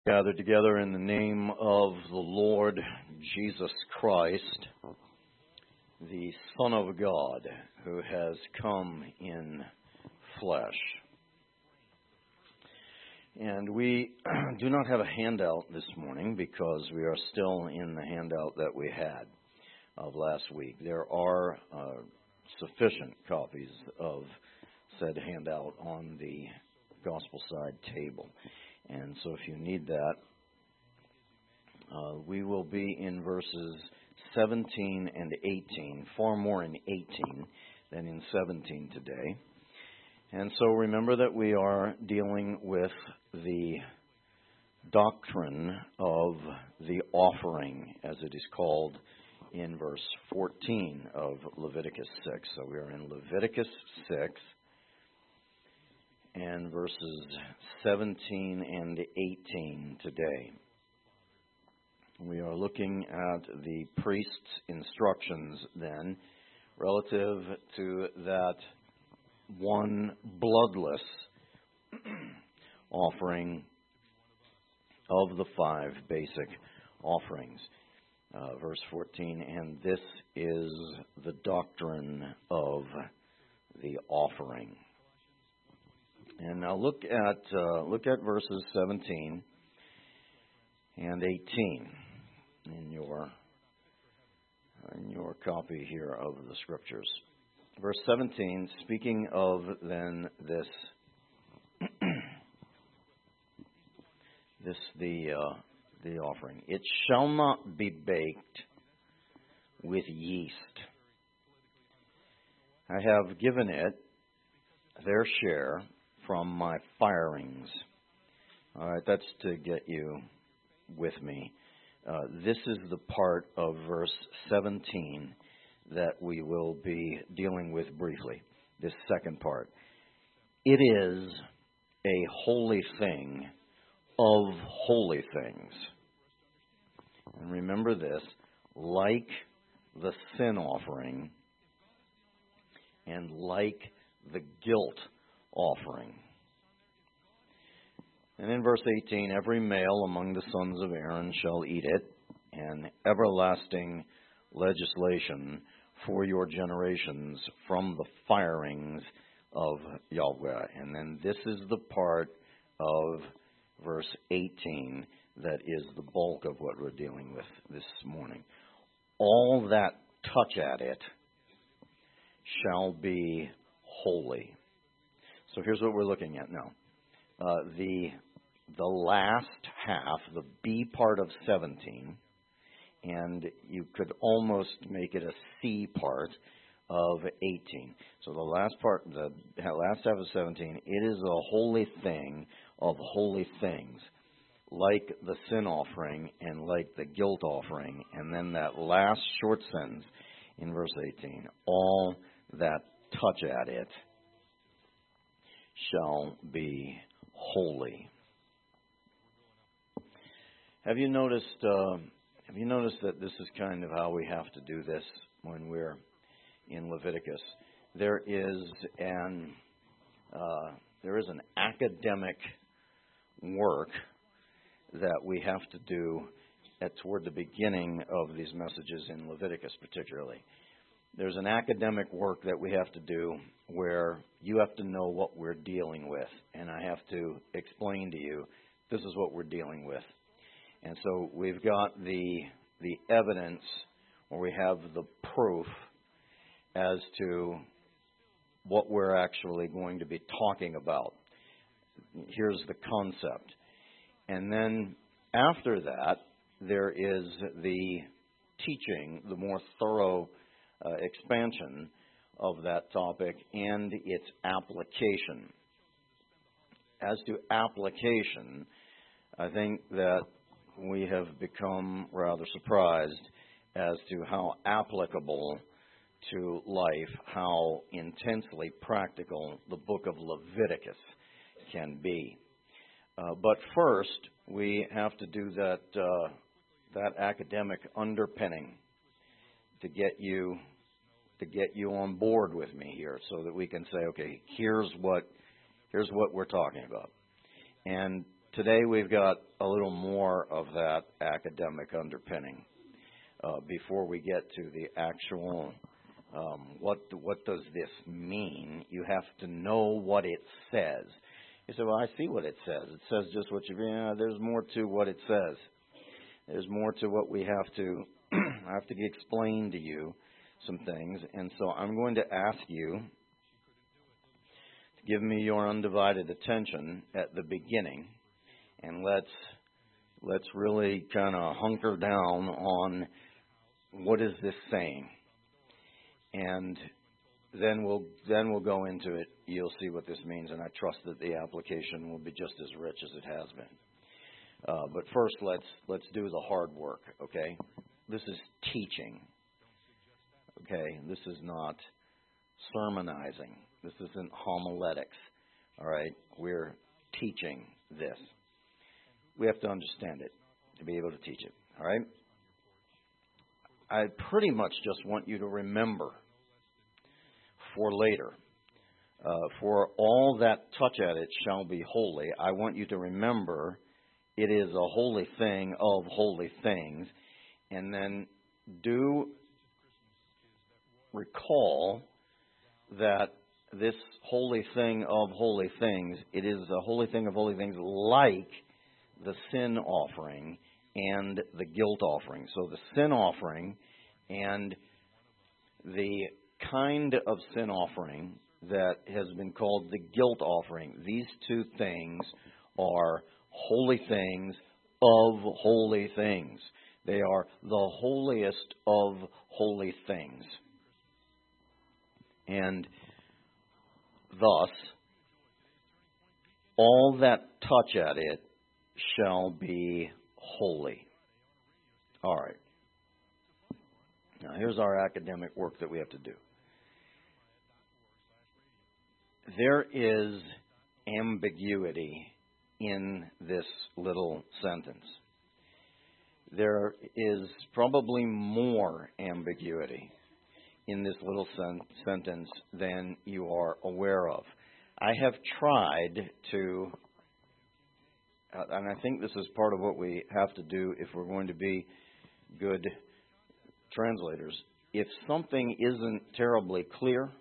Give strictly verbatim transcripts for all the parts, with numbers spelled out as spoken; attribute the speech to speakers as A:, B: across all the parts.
A: Gathered together in the name of the Lord Jesus Christ, the Son of God, who has come in flesh. And we do not have a handout this morning because we are still in the handout that we had of last week. There are uh, sufficient copies of said handout on the gospel side table. And so if you need that, uh, we will be in verses seventeen and eighteen, far more in eighteen than in seventeen today. And so remember that we are dealing with the doctrine of the offering, as it is called in verse fourteen of Leviticus six. So we are in Leviticus six. And verses seventeen and eighteen today. We are looking at the priest's instructions then relative to that one bloodless offering of the five basic offerings. Uh, verse fourteen, and this is the doctrine of the offering. And now look at uh, look at verses seventeen and eighteen in your in your copy here of the scriptures. Verse seventeen, speaking of then this this the uh, the offering. It shall not be baked with yeast. I have given it their share from my firings. All right, that's to get you with me. Uh, this is the part of verse seventeen that we will be dealing with briefly, this second part. It is a holy thing of holy things. And remember this, like the sin offering and like the guilt offering. And in verse eighteen, every male among the sons of Aaron shall eat it, an everlasting legislation for your generations from the firings of Yahweh. And then this is the part of verse eighteen that is the bulk of what we're dealing with this morning. All that touch at it shall be holy. So here's what we're looking at now. Uh, the the last half, the B part of seventeen, and you could almost make it a C part of eighteen. So the last part, the last half of seventeen, it is a holy thing of holy things, like the sin offering and like the guilt offering. And then that last short sentence in verse eighteen, all that touch at it shall be holy. Have you noticed? Uh, have you noticed that this is kind of how we have to do this when we're in Leviticus? There is an uh, there is an academic work that we have to do at toward the beginning of these messages in Leviticus, particularly. There's an academic work that we have to do where you have to know what we're dealing with, and I have to explain to you this is what we're dealing with. And so we've got the the evidence, or we have the proof as to what we're actually going to be talking about. Here's the concept. And then after that, there is the teaching, the more thorough Uh, expansion of that topic and its application. As to application, I think that we have become rather surprised as to how applicable to life, how intensely practical the book of Leviticus can be. Uh, but first, we have to do that uh, that academic underpinning to get you to get you on board with me here, so that we can say, okay, here's what here's what we're talking about. And today we've got a little more of that academic underpinning uh, before we get to the actual um, what what does this mean. You have to know what it says. You say, well, I see what it says. It says just what you. Yeah, there's more to what it says. There's more to what we have to. I have to explain to you some things, and so I'm going to ask you to give me your undivided attention at the beginning, and let's let's really kind of hunker down on what is this saying, and then we'll then we'll go into it. You'll see what this means, and I trust that the application will be just as rich as it has been. Uh, but first, let's let's do the hard work. Okay, this is teaching. Okay, this is not sermonizing. This isn't homiletics. All right, we're teaching this. We have to understand it to be able to teach it. All right. I pretty much just want you to remember for later. Uh, for all that touch at it shall be holy. I want you to remember it is a holy thing of holy things. And then do recall that this holy thing of holy things, it is a holy thing of holy things like the sin offering and the guilt offering. So the sin offering and the kind of sin offering that has been called the guilt offering, these two things are holy things of holy things. They are the holiest of holy things. And thus, all that touch at it shall be holy. All right. Now, here's our academic work that we have to do. There is ambiguity in this little sentence. There is probably more ambiguity in this little sen- sentence than you are aware of. I have tried to, uh, and I think this is part of what we have to do if we're going to be good translators. If something isn't terribly clear,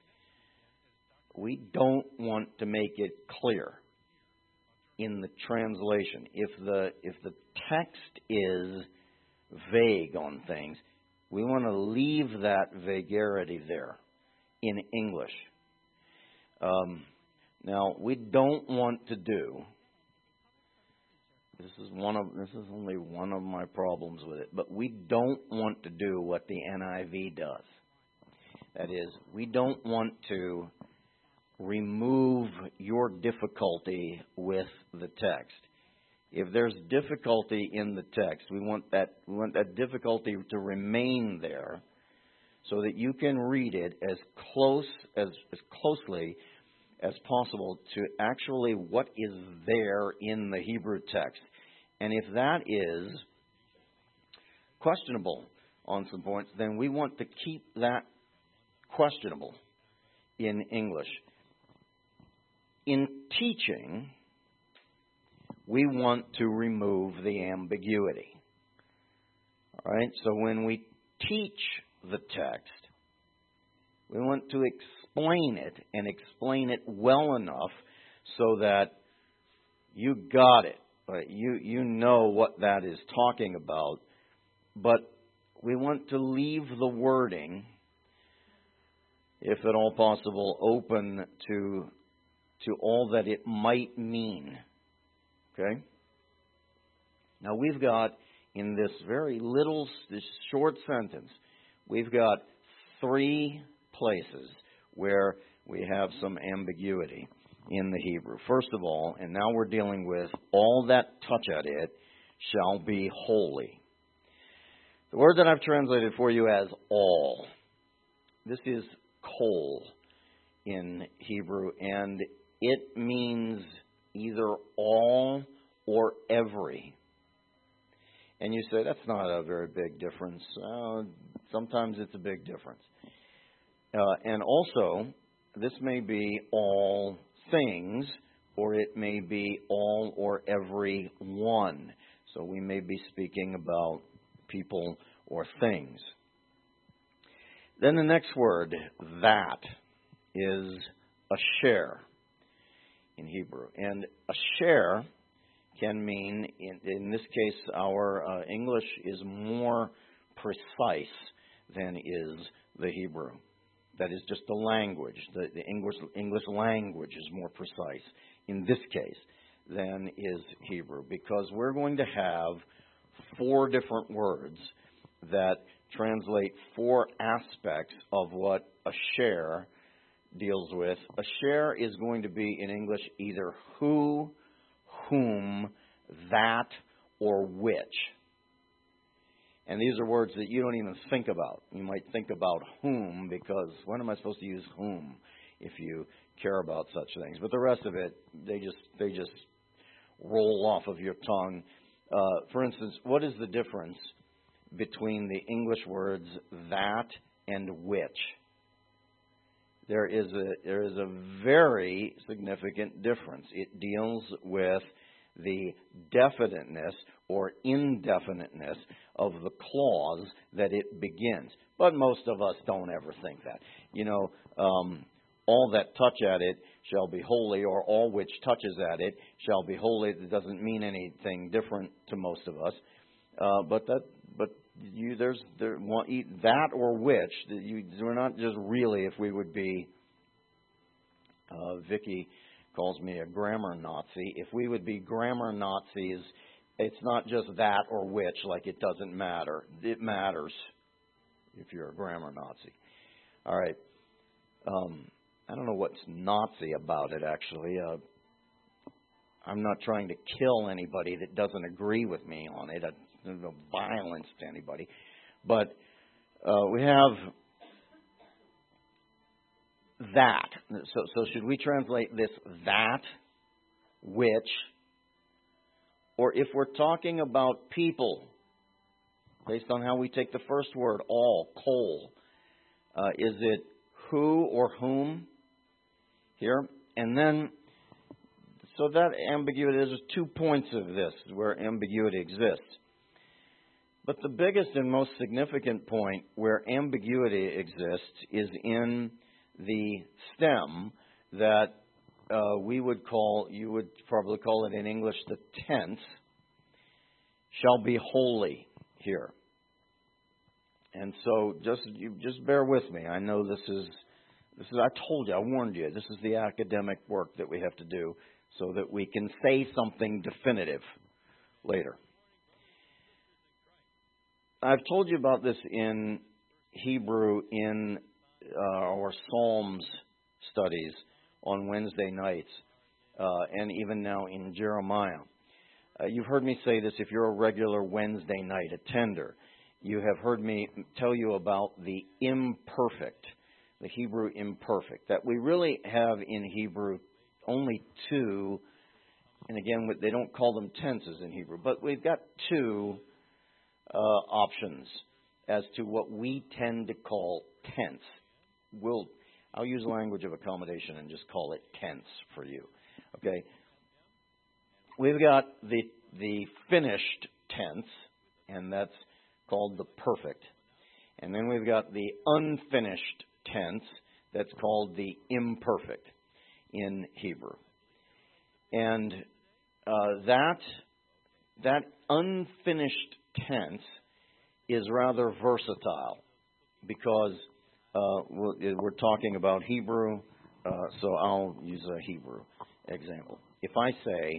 A: we don't want to make it clear in the translation. If the if the text is vague on things, we want to leave that vagarity there in English. Um, now, we don't want to do. This is one of this is only one of my problems with it, but we don't want to do what the N I V does. That is, we don't want to remove your difficulty with the text. If there's difficulty in the text, we want that we want that difficulty to remain there so that you can read it as close as, as closely as possible to actually what is there in the Hebrew text. And if that is questionable on some points, then we want to keep that questionable in English. In teaching, we want to remove the ambiguity. All right? So when we teach the text, we want to explain it and explain it well enough so that you got it. Right? You, you know what that is talking about. But we want to leave the wording, if at all possible, open to to all that it might mean. Okay? Now we've got, in this very little, this short sentence, we've got three places where we have some ambiguity in the Hebrew. First of all, and now we're dealing with all that touch at it shall be holy. The word that I've translated for you as all, this is kol in Hebrew, and it means either all or every. And you say, that's not a very big difference. Uh, sometimes it's a big difference. Uh, and also, this may be all things or it may be all or every one. So we may be speaking about people or things. Then the next word, that, is asher in Hebrew. And asher can mean, in, in this case, our uh, English is more precise than is the Hebrew. That is just the language. The, the English, English language is more precise in this case than is Hebrew, because we're going to have four different words that translate four aspects of what asher deals with. Asher is going to be in English either who, whom, that, or which. And these are words that you don't even think about. You might think about whom, because when am I supposed to use whom if you care about such things? But the rest of it, they just they just roll off of your tongue. Uh, for instance, what is the difference between the English words that and which? There is a there is a very significant difference. It deals with the definiteness or indefiniteness of the clause that it begins. But most of us don't ever think that. You know, um, all that touch at it shall be holy, or all which touches at it shall be holy. It doesn't mean anything different to most of us. Uh, but that, but you, there's there that or which. You, we're not just really. If we would be, uh, Vicky calls me a grammar Nazi. If we would be grammar Nazis, it's not just that or which, like it doesn't matter. It matters if you're a grammar Nazi. All right. Um, I don't know what's Nazi about it, actually. Uh, I'm not trying to kill anybody that doesn't agree with me on it. There's no violence to anybody. But uh, we have that. So, so should we translate this that, which, or if we're talking about people, based on how we take the first word, all, kol, uh, is it who or whom here? And then, so that ambiguity, there's two points of this where ambiguity exists. But the biggest and most significant point where ambiguity exists is in the stem that uh, we would call, you would probably call it in English the tense, shall be holy here. And so just you just bear with me. I know this is, this is, I told you, I warned you, this is the academic work that we have to do so that we can say something definitive later. I've told you about this in Hebrew in uh, our Psalms studies on Wednesday nights, uh, and even now in Jeremiah. Uh, you've heard me say this if you're a regular Wednesday night attender. You have heard me tell you about the imperfect, the Hebrew imperfect, that we really have in Hebrew only two, and again, they don't call them tenses in Hebrew, but we've got two uh, options as to what we tend to call tense. We'll, I'll use language of accommodation and just call it tense for you. Okay? We've got the the finished tense, and that's called the perfect. And then we've got the unfinished tense, that's called the imperfect in Hebrew. And uh, that that unfinished tense is rather versatile because uh, we're, we're talking about Hebrew, uh, so I'll use a Hebrew example. If I say,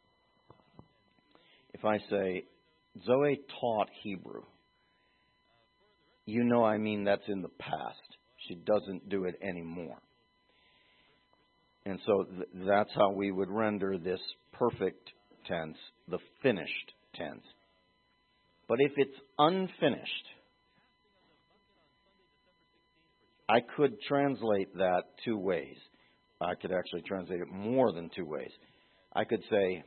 A: if I say, Zoe taught Hebrew, you know I mean that's in the past. She doesn't do it anymore. And so th- that's how we would render this perfect tense, the finished tense. But if it's unfinished, I could translate that two ways. I could actually translate it more than two ways. I could say,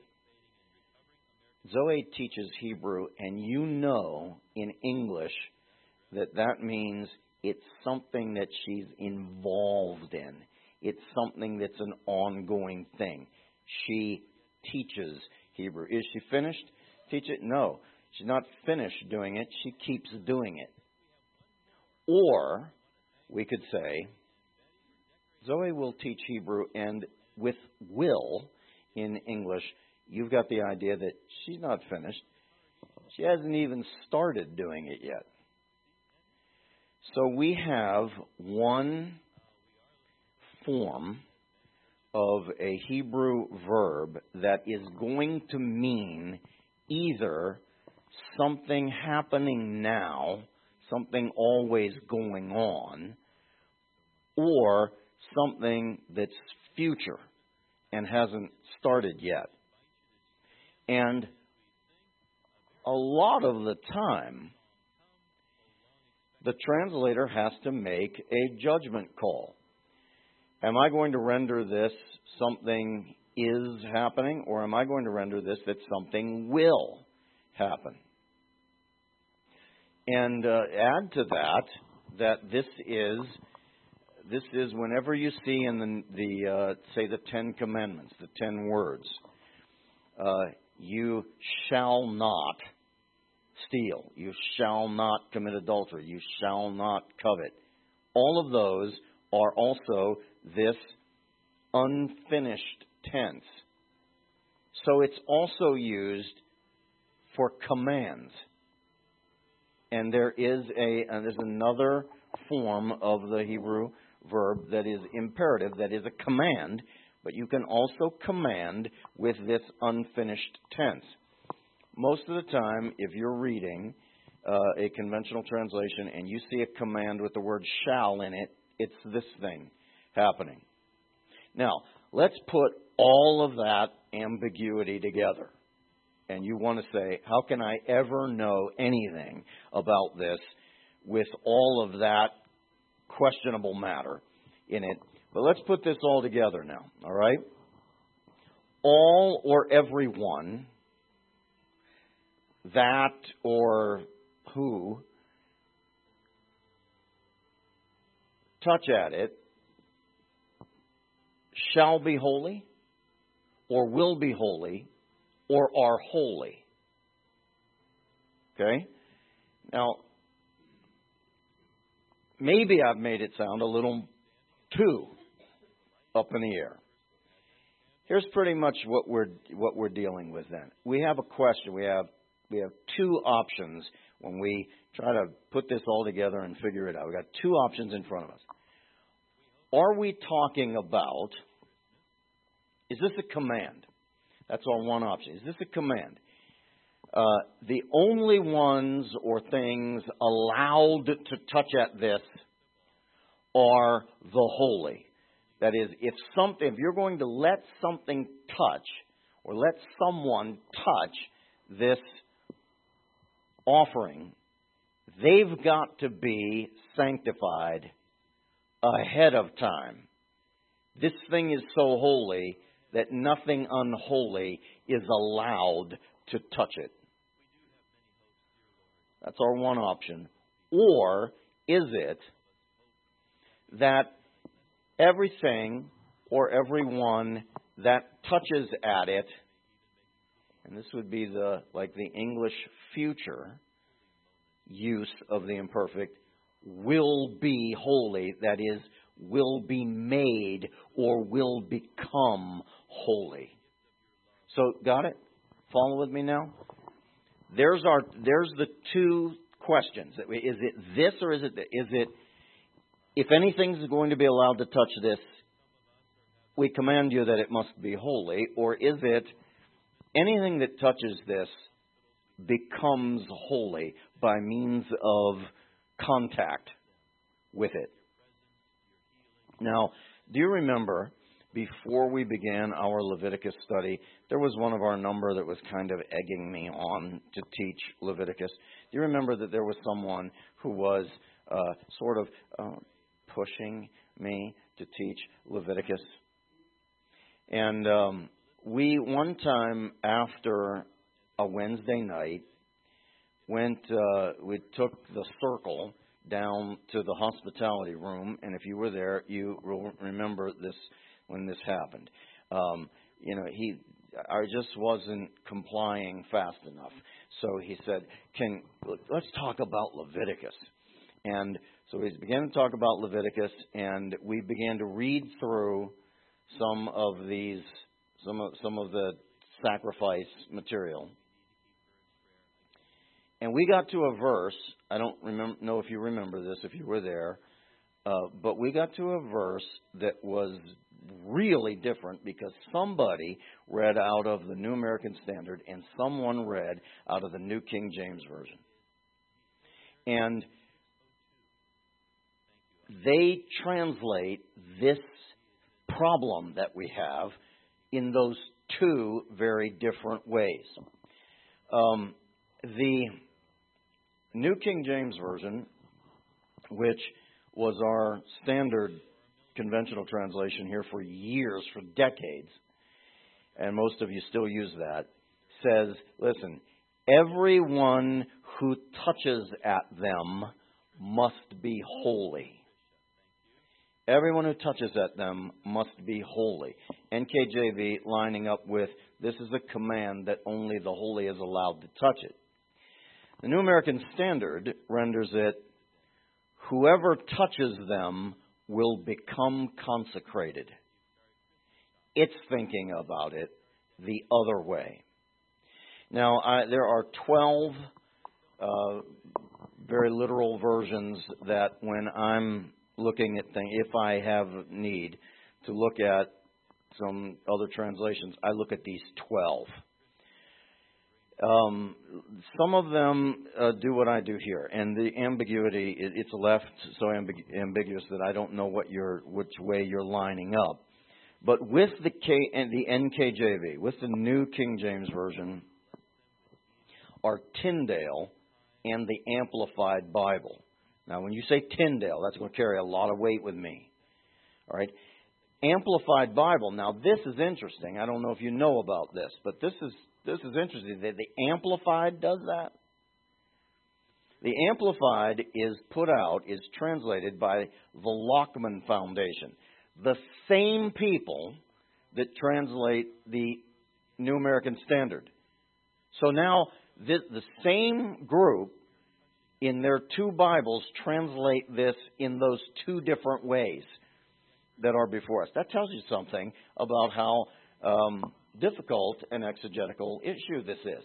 A: Zoe teaches Hebrew, and you know in English that that means it's something that she's involved in. It's something that's an ongoing thing. She teaches Hebrew. Is she finished? Teach it? No. She's not finished doing it. She keeps doing it. Or we could say, Zoe will teach Hebrew, and with will in English, you've got the idea that she's not finished. She hasn't even started doing it yet. So we have one form of a Hebrew verb that is going to mean either something happening now, something always going on, or something that's future and hasn't started yet. And a lot of the time, the translator has to make a judgment call. Am I going to render this something is happening, or am I going to render this that something will happen? And uh, add to that that this is this is whenever you see in the the uh, say the Ten Commandments, the ten words, uh, you shall not steal, you shall not commit adultery, you shall not covet. All of those are also this unfinished tense. So it's also used for commands. And there is a and there's another form of the Hebrew verb that is imperative, that is a command, but you can also command with this unfinished tense. Most of the time, if you're reading uh, a conventional translation and you see a command with the word shall in it, it's this thing happening. Now, let's put all of that ambiguity together. And you want to say, how can I ever know anything about this with all of that questionable matter in it? But let's put this all together now, all right? All or everyone, that or who, touch at it, shall be holy, or will be holy, or are holy. Okay? Now, maybe I've made it sound a little too up in the air. Here's pretty much what we're what we're dealing with then. We have a question. We have we have two options when we try to put this all together and figure it out. We've got two options in front of us. Are we talking about, is this a command? That's our one option. Is this a command? Uh, the only ones or things allowed to touch at this are the holy. That is, if something, if you're going to let something touch or let someone touch this offering, they've got to be sanctified ahead of time. This thing is so holy that nothing unholy is allowed to touch it. That's our one option. Or is it that everything or everyone that touches at it, and this would be the like the English future use of the imperfect, will be holy, that is, will be made or will become holy. So, got it? Follow with me now? There's our there's the two questions. Is it this or is it is it if anything's going to be allowed to touch this, we command you that it must be holy, or is it anything that touches this becomes holy by means of contact with it? Now, do you remember before we began our Leviticus study, there was one of our number that was kind of egging me on to teach Leviticus. Do you remember that there was someone who was uh, sort of uh, pushing me to teach Leviticus? And um, we, one time after a Wednesday night, went, uh, we took the circle down to the hospitality room, and if you were there, you will remember this when this happened. Um, you know, he, I just wasn't complying fast enough. So he said, "Can let's talk about Leviticus." And so we began to talk about Leviticus, and we began to read through some of these, some of some of the sacrifice material. And we got to a verse. I don't remember, know if you remember this, if you were there, uh, but we got to a verse that was really different because somebody read out of the New American Standard and someone read out of the New King James Version. And they translate this problem that we have in those two very different ways. Um, the New King James Version, which was our standard conventional translation here for years, for decades, and most of you still use that, says, listen, everyone who touches at them must be holy. Everyone who touches at them must be holy. N K J V lining up with, this is a command that only the holy is allowed to touch it. The New American Standard renders it, whoever touches them will become consecrated. It's thinking about it the other way. Now, I, there are twelve uh, very literal versions that when I'm looking at things, if I have need to look at some other translations, I look at these twelve. Um, some of them uh, do what I do here, and the ambiguity, it, it's left so ambig- ambiguous that I don't know what you're, which way you're lining up. But with the K and the N K J V, with the New King James Version, are Tyndale and the Amplified Bible. Now, when you say Tyndale, that's going to carry a lot of weight with me. All right? Amplified Bible. Now, this is interesting. I don't know if you know about this, but this is this is interesting. The, the Amplified does that. The Amplified is put out, is translated by the Lockman Foundation. The same people that translate the New American Standard. So now, the, the same group in their two Bibles translate this in those two different ways that are before us. That tells you something about how um, difficult an exegetical issue this is.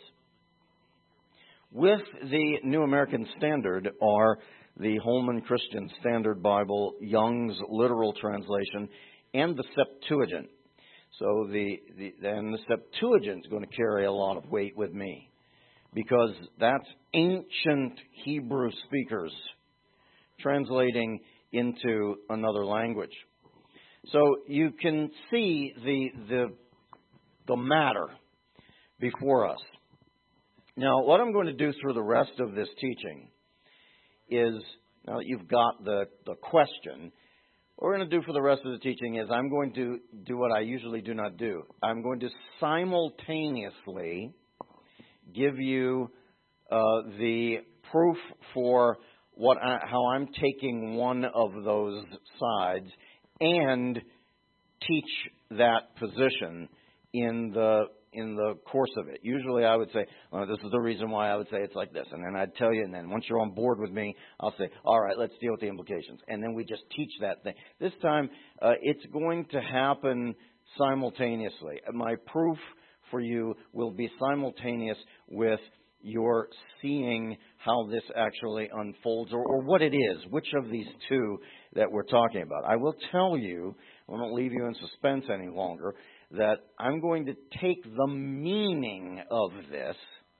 A: With the New American Standard are the Holman Christian Standard Bible, Young's literal translation, and the Septuagint. So the, the and the Septuagint is going to carry a lot of weight with me, because that's ancient Hebrew speakers translating into another language. So you can see the the the matter before us. Now, what I'm going to do through the rest of this teaching is, now that you've got the, the question, what we're going to do for the rest of the teaching is I'm going to do what I usually do not do. I'm going to simultaneously give you uh, the proof for what I, how I'm taking one of those sides and teach that position in the in the course of it. Usually I would say, well, this is the reason why I would say it's like this. And then I'd tell you, and then once you're on board with me, I'll say, all right, let's deal with the implications. And then we just teach that thing. This time, uh, it's going to happen simultaneously. My proof for you will be simultaneous with your seeing how this actually unfolds, or, or what it is, which of these two that we're talking about. I will tell you, I won't leave you in suspense any longer, that I'm going to take the meaning of this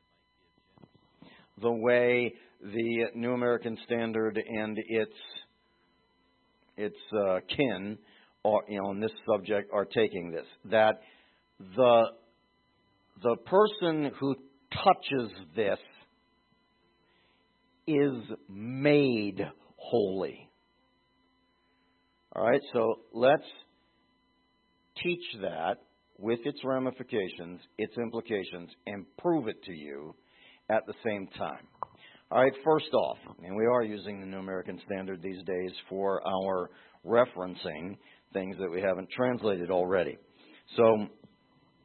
A: the way the New American Standard and its its uh, kin are, you know, on this subject are taking this. That the the person who touches this is made holy. All right, so let's teach that with its ramifications, its implications, and prove it to you at the same time. All right, first off, and we are using the New American Standard these days for our referencing things that we haven't translated already. So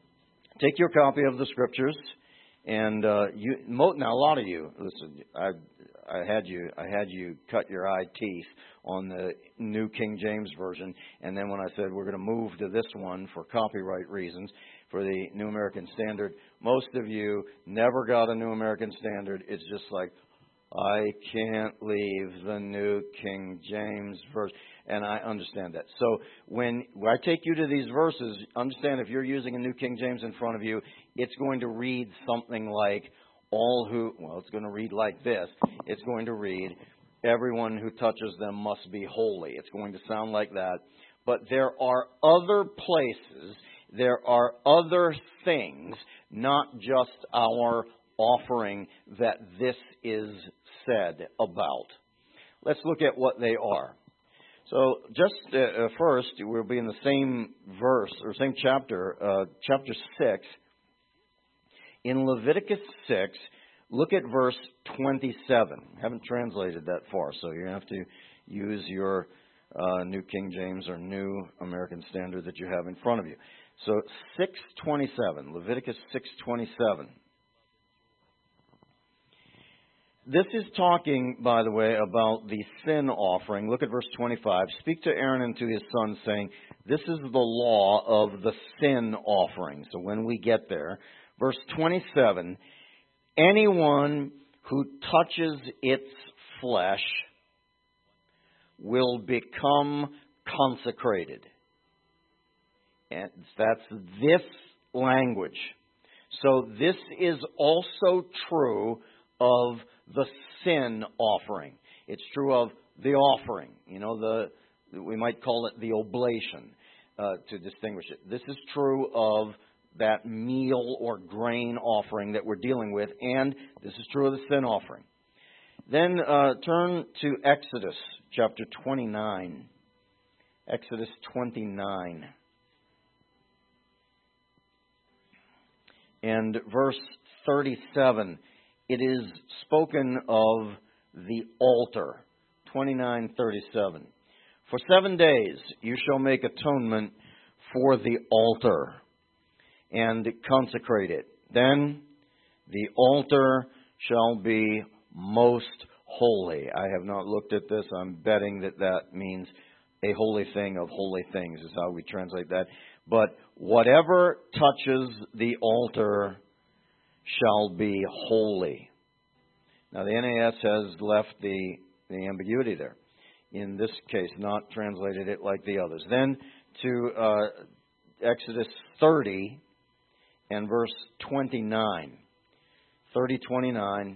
A: take your copy of the Scriptures, and uh, you. Now, a lot of you, listen. I I had you I had you cut your eye teeth on the New King James Version, and then when I said we're going to move to this one for copyright reasons, for the New American Standard, most of you never got a New American Standard. It's just like, I can't leave the New King James Version. And I understand that. So when I take you to these verses, understand if you're using a New King James in front of you, it's going to read something like, all who, well, it's going to read like this. It's going to read, everyone who touches them must be holy. It's going to sound like that. But there are other places, there are other things, not just our offering, that this is said about. Let's look at what they are. So just uh, first, we'll be in the same verse, or same chapter, uh, chapter six. In Leviticus six, look at verse twenty-seven. I haven't translated that far, so you have to use your uh, New King James or New American Standard that you have in front of you. So six twenty-seven, Leviticus six twenty-seven. This is talking, by the way, about the sin offering. Look at verse twenty-five. Speak to Aaron and to his sons, saying, this is the law of the sin offering. So when we get there, verse twenty-seven, anyone who touches its flesh will become consecrated. And that's this language. So this is also true of the sin offering. It's true of the offering. You know, the we might call it the oblation uh, to distinguish it. This is true of that meal or grain offering that we're dealing with, and this is true of the sin offering. Then uh, turn to Exodus chapter twenty-nine. Exodus twenty-nine. And verse thirty-seven. It is spoken of the altar. twenty-nine thirty-seven. For seven days you shall make atonement for the altar and consecrate it. Then the altar shall be most holy. I have not looked at this. I'm betting that that means a holy thing of holy things is how we translate that. But whatever touches the altar shall be holy. Now the N A S has left the, the ambiguity there. In this case, not translated it like the others. Then to uh, Exodus thirty and verse twenty-nine. thirty twenty-nine.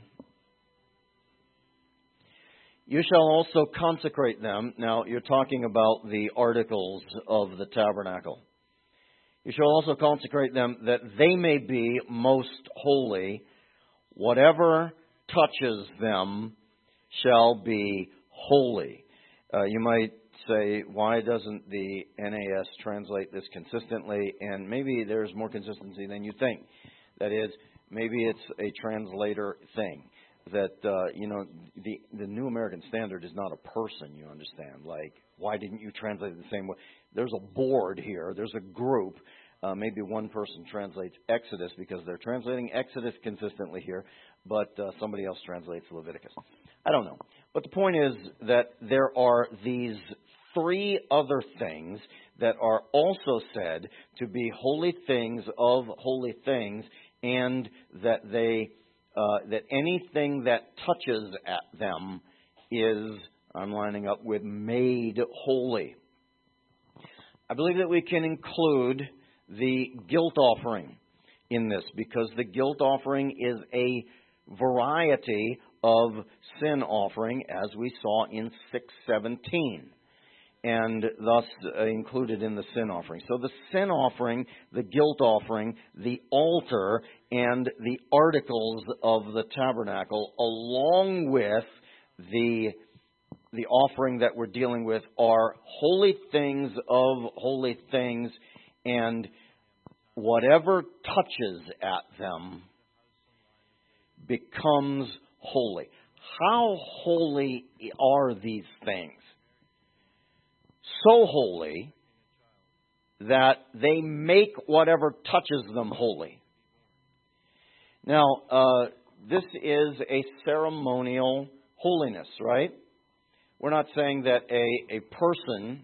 A: You shall also consecrate them. Now you're talking about the articles of the tabernacle. You shall also consecrate them that they may be most holy. Whatever touches them shall be holy. Uh, you might say, why doesn't the N A S translate this consistently? And maybe there's more consistency than you think. That is, maybe it's a translator thing. That, uh, you know, the, the New American Standard is not a person, you understand. Like, why didn't you translate it the same way? There's a board here. There's a group. Uh, maybe one person translates Exodus because they're translating Exodus consistently here, but uh, somebody else translates Leviticus. I don't know. But the point is that there are these three other things that are also said to be holy things of holy things, and that they uh, that anything that touches at them is, I'm lining up with, made holy. I believe that we can include the guilt offering in this, because the guilt offering is a variety of sin offering, as we saw in six seventeen, and thus uh, included in the sin offering. So the sin offering, the guilt offering, the altar, and the articles of the tabernacle, along with the the offering that we're dealing with, are holy things of holy things, and whatever touches at them becomes holy. How holy are these things? So holy that they make whatever touches them holy. Now, uh, this is a ceremonial holiness, right? We're not saying that a, a person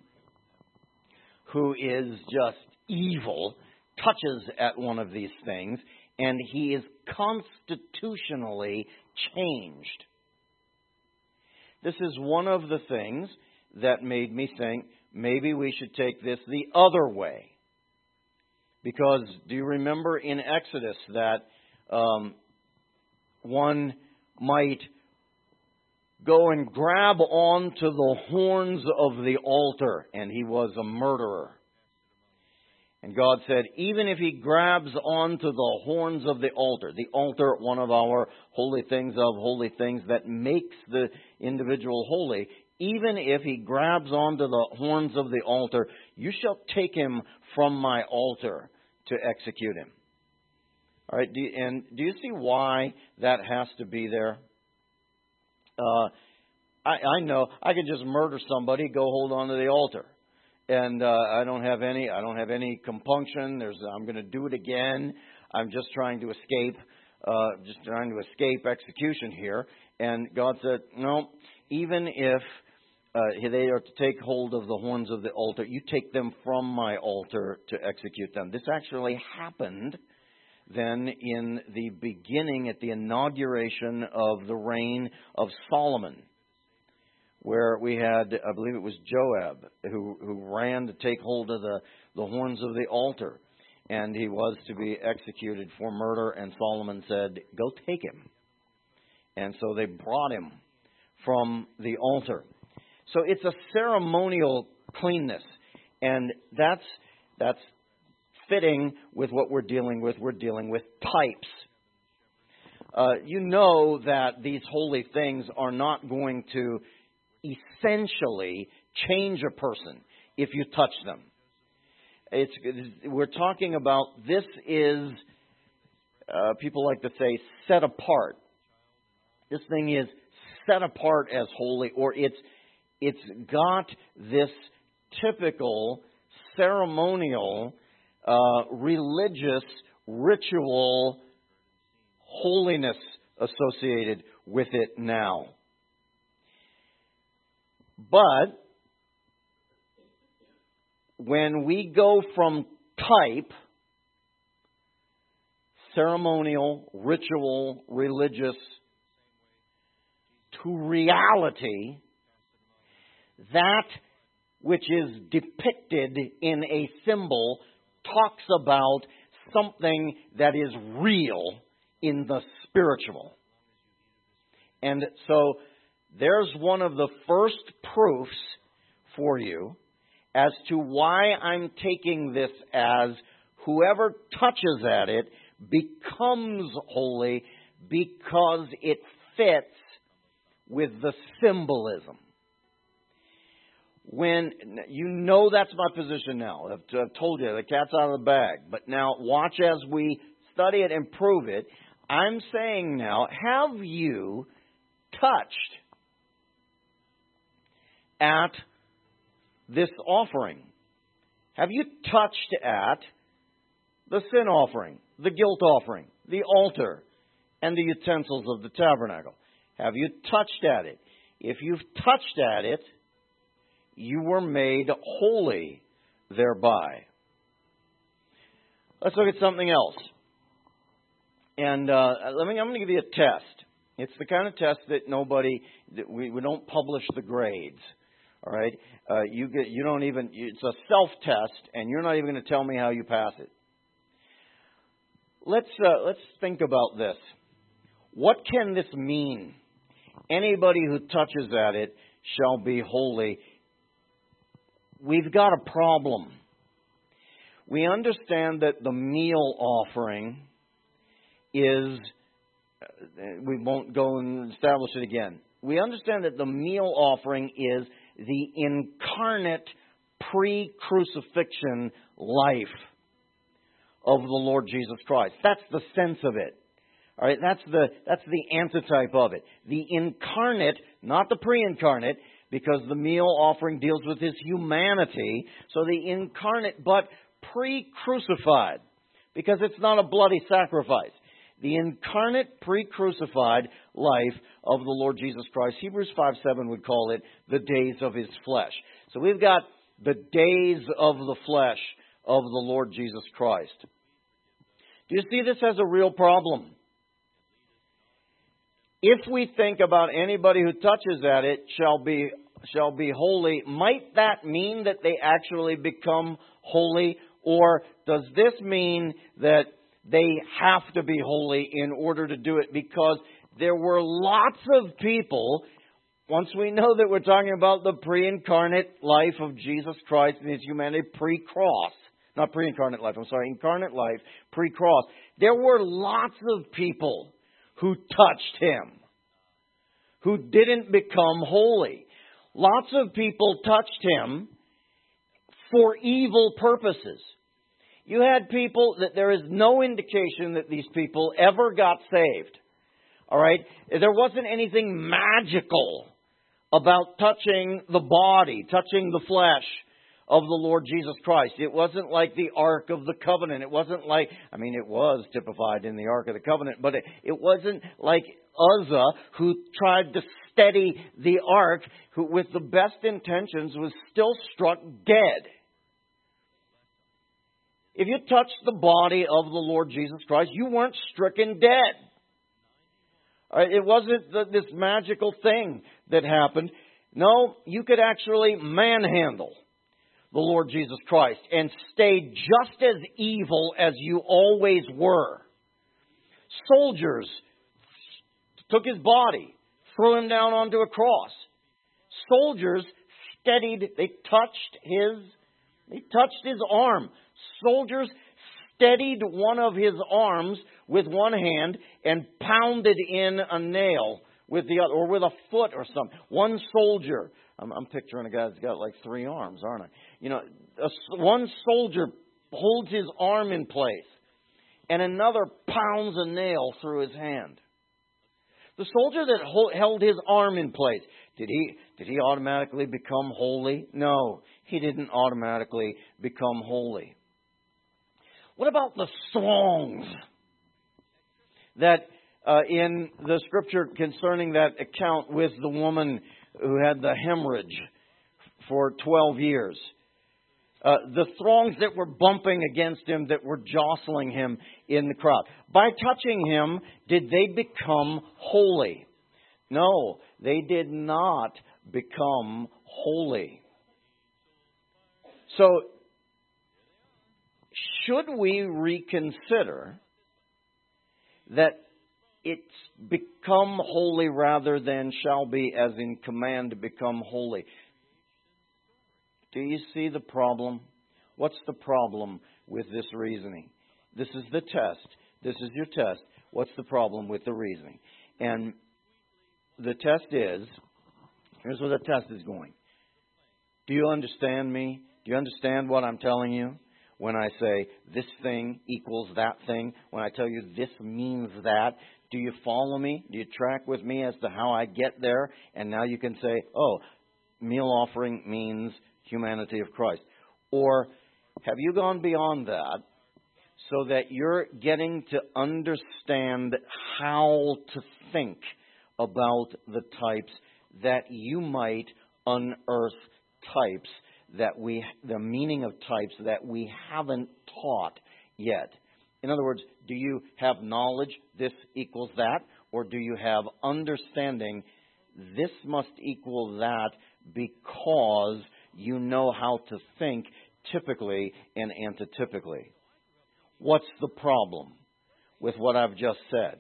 A: who is just evil touches at one of these things and he is constitutionally changed. This is one of the things that made me think maybe we should take this the other way. Because do you remember in Exodus that um, one might go and grab onto the horns of the altar, and he was a murderer. And God said, even if he grabs onto the horns of the altar, the altar, one of our holy things of holy things that makes the individual holy, even if he grabs onto the horns of the altar, you shall take him from my altar to execute him. All right, do you, and do you see why that has to be there? Uh, I, I know I could just murder somebody, go hold on to the altar, and uh, I don't have any. I don't have any compunction. There's, I'm going to do it again. I'm just trying to escape, uh, just trying to escape execution here. And God said, no. Even if uh, they are to take hold of the horns of the altar, you take them from my altar to execute them. This actually happened then in the beginning, at the inauguration of the reign of Solomon, where we had, I believe it was Joab, who, who ran to take hold of the, the horns of the altar. And he was to be executed for murder, and Solomon said, go take him. And so they brought him from the altar. So it's a ceremonial cleanness, and that's that's fitting with what we're dealing with. We're dealing with types. Uh, you know that these holy things are not going to essentially change a person if you touch them. It's, we're talking about this is, uh, people like to say, set apart. This thing is set apart as holy, or it's it's got this typical ceremonial Uh, religious, ritual holiness associated with it now. But when we go from type, ceremonial, ritual, religious, to reality, that which is depicted in a symbol talks about something that is real in the spiritual. And so there's one of the first proofs for you as to why I'm taking this as whoever touches at it becomes holy because it fits with the symbolism. When you know that's my position now. I've, I've told you, the cat's out of the bag. But now watch as we study it and prove it. I'm saying now, have you touched at this offering? Have you touched at the sin offering, the guilt offering, the altar, and the utensils of the tabernacle? Have you touched at it? If you've touched at it, you were made holy thereby. Let's look at something else. And uh, let me, I'm going to give you a test. It's the kind of test that nobody, that we, we don't publish the grades. All right? Uh, you get, you don't even, it's a self-test, and you're not even going to tell me how you pass it. Let's, uh, let's think about this. What can this mean? Anybody who touches at it shall be holy. We've got a problem. We understand that the meal offering is, we won't go and establish it again. We understand that the meal offering is the incarnate pre-crucifixion life of the Lord Jesus Christ. That's the sense of it. All right, that's the that's the antitype of it. The incarnate, not the pre-incarnate, because the meal offering deals with His humanity. So the incarnate but pre-crucified, because it's not a bloody sacrifice. The incarnate pre-crucified life of the Lord Jesus Christ. Hebrews five seven would call it the days of His flesh. So we've got the days of the flesh of the Lord Jesus Christ. Do you see this as a real problem? If we think about anybody who touches at it shall be shall be holy, might that mean that they actually become holy? Or does this mean that they have to be holy in order to do it? Because there were lots of people, once we know that we're talking about the pre-incarnate life of Jesus Christ and His humanity pre-cross, not pre-incarnate life, I'm sorry, incarnate life pre-cross, there were lots of people who touched Him, who didn't become holy. Lots of people touched Him for evil purposes. You had people that there is no indication that these people ever got saved. All right? There wasn't anything magical about touching the body, touching the flesh of the Lord Jesus Christ. It wasn't like the Ark of the Covenant. It wasn't like, I mean, it was typified in the Ark of the Covenant, but it, it wasn't like Uzzah, who tried to steady the Ark, who with the best intentions was still struck dead. If you touched the body of the Lord Jesus Christ, you weren't stricken dead. It wasn't this magical thing that happened. No, you could actually manhandle the Lord Jesus Christ and stay just as evil as you always were. Soldiers took His body, threw Him down onto a cross. Soldiers steadied, they touched His, they touched His arm. Soldiers steadied one of His arms with one hand and pounded in a nail with the other, or with a foot or something. One soldier, I'm, I'm picturing a guy that's got like three arms, aren't I? You know, a, one soldier holds his arm in place, and another pounds a nail through his hand. The soldier that hold, held his arm in place, did he did he automatically become holy? No, he didn't automatically become holy. What about the throngs that uh, in the Scripture concerning that account with the woman who had the hemorrhage for twelve years? Uh, the throngs that were bumping against Him, that were jostling Him in the crowd. By touching Him, did they become holy? No, they did not become holy. So, should we reconsider that it's become holy rather than shall be, as in command to become holy? Do you see the problem? What's the problem with this reasoning? This is the test. This is your test. What's the problem with the reasoning? And the test is, here's where the test is going. Do you understand me? Do you understand what I'm telling you? When I say this thing equals that thing, when I tell you this means that, do you follow me? Do you track with me as to how I get there? And now you can say, oh, meal offering means humanity of Christ. Or have you gone beyond that so that you're getting to understand how to think about the types that you might unearth types that we, the meaning of types that we haven't taught yet? In other words, do you have knowledge, this equals that? Or do you have understanding, this must equal that because you know how to think typically and antitypically? What's the problem with what I've just said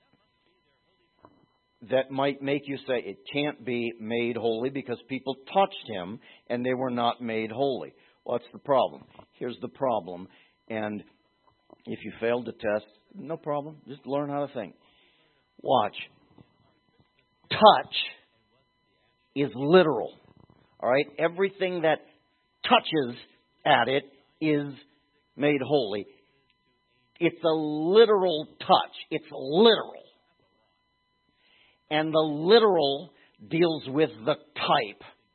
A: that might make you say it can't be made holy because people touched Him and they were not made holy? What's the problem? Here's the problem. And if you failed the test, no problem. Just learn how to think. Watch. Touch is literal. All right? Everything that touches at it is made holy. It's a literal touch. It's literal. And the literal deals with the type.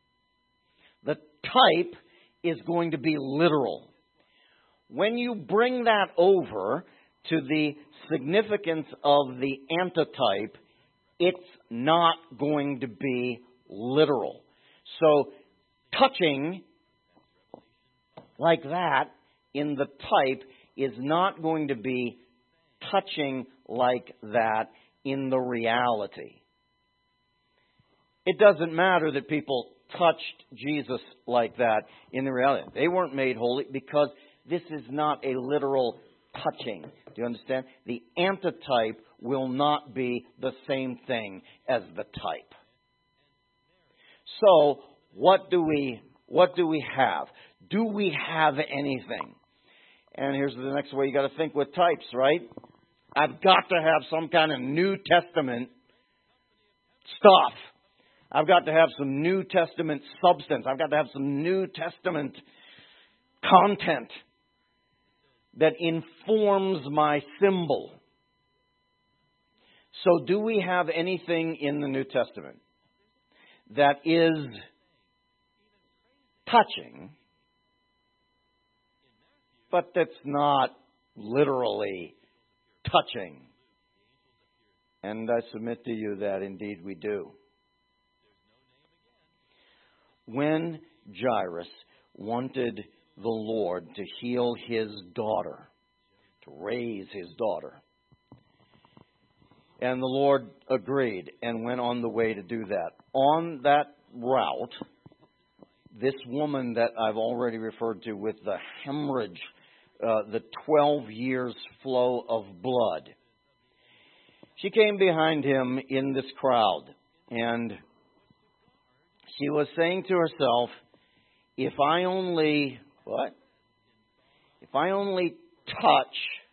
A: type is going to be literal. When you bring that over to the significance of the antitype, it's not going to be literal. So, touching like that in the type is not going to be touching like that in the reality. It doesn't matter that people touched Jesus like that in the reality. They weren't made holy because this is not a literal touching. Do you understand? The antitype will not be the same thing as the type. So, what do we what do we have? Do we have anything? And here's the next way you got to think with types, right? I've got to have some kind of New Testament stuff. I've got to have some New Testament substance. I've got to have some New Testament content that informs my symbol. So do we have anything in the New Testament that is touching, but that's not literally touching? And I submit to you that indeed we do. When Jairus wanted the Lord to heal his daughter, to raise his daughter, and the Lord agreed and went on the way to do that. On that route, this woman that I've already referred to with the hemorrhage, uh, the twelve years flow of blood, she came behind him in this crowd, and she was saying to herself, if I only, what? If I only touch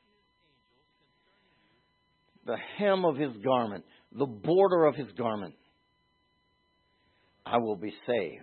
A: the hem of his garment, the border of his garment, I will be saved.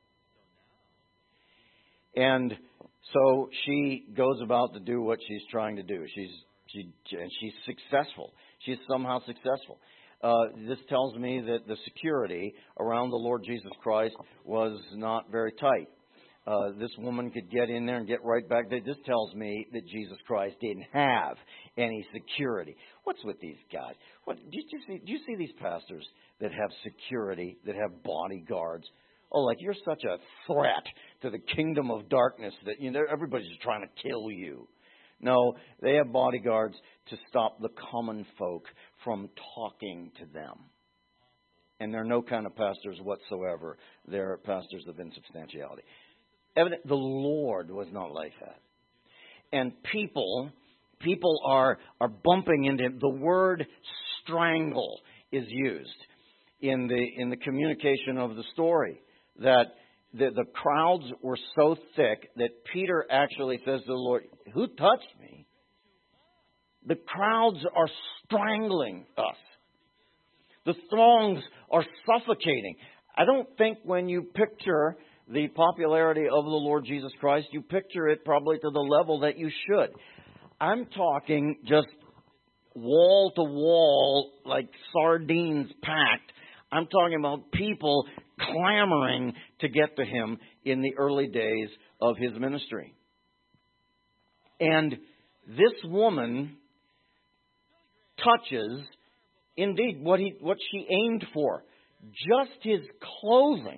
A: And so she goes about to do what she's trying to do. She's she and she's successful. She's somehow successful. Uh, this tells me that the security around the Lord Jesus Christ was not very tight. Uh, this woman could get in there and get right back there. This tells me that Jesus Christ didn't have any security. What's with these guys? What do you see? Do you see these pastors that have security, that have bodyguards? Oh, like you're such a threat to the kingdom of darkness that you know everybody's just trying to kill you. No, they have bodyguards to stop the common folk from talking to them. And they're no kind of pastors whatsoever. They're pastors of insubstantiality. Evident, the Lord was not like that. And people, people are, are bumping into him. The word strangle is used in the, in the communication of the story. That the, the crowds were so thick that Peter actually says to the Lord, who touched me? The crowds are strangling us. The throngs are suffocating. I don't think when you picture the popularity of the Lord Jesus Christ, you picture it probably to the level that you should. I'm talking just wall to wall, like sardines packed. I'm talking about people clamoring to get to him in the early days of his ministry. And this woman touches, indeed, what he, what she aimed for, just his clothing.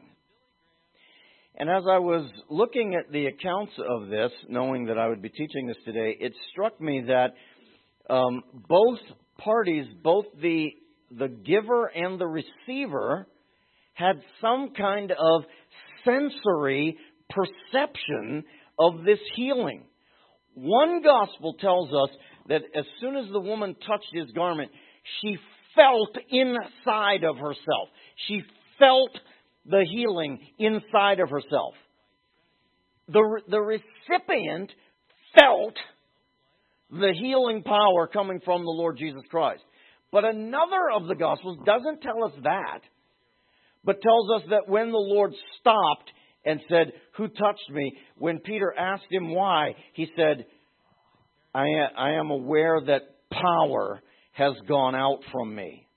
A: And as I was looking at the accounts of this, knowing that I would be teaching this today, it struck me that um, both parties, both the the giver and the receiver, had some kind of sensory perception of this healing. One gospel tells us that as soon as the woman touched his garment, she felt inside of herself. She felt the healing inside of herself. The, the recipient felt the healing power coming from the Lord Jesus Christ. But another of the Gospels doesn't tell us that, but tells us that when the Lord stopped and said, who touched me? When Peter asked him why, he said, I am aware that power has gone out from me.